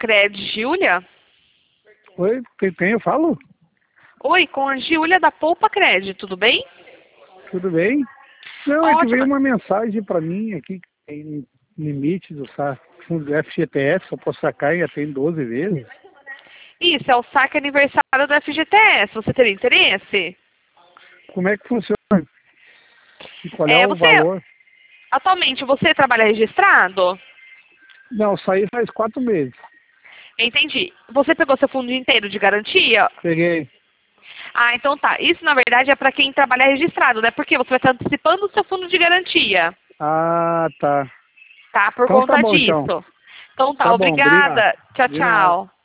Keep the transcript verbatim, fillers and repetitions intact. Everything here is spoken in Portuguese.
Cred, Giulia? Oi, quem tem? Eu falo? Oi, com a Giulia da Poupa Cred, tudo bem? Tudo bem? Não, é que veio Ótimo. uma mensagem para mim aqui que tem limite do sa- fundo do F G T S, só posso sacar em até em doze vezes. Isso, é o saque aniversário do F G T S. Você teria interesse? Como é que funciona? E qual é É, o você, valor? atualmente, você trabalha registrado? Não, saí faz quatro meses. Entendi. Você pegou seu fundo inteiro de garantia? Peguei. Ah, então tá. Isso, na verdade, é para quem trabalha registrado, né? Porque você vai estar antecipando o seu fundo de garantia, Ah, tá. tá? Por Então tá conta bom, então. disso. Então tá, Tá bom, obrigado. obrigada. Tchau, De nada. tchau.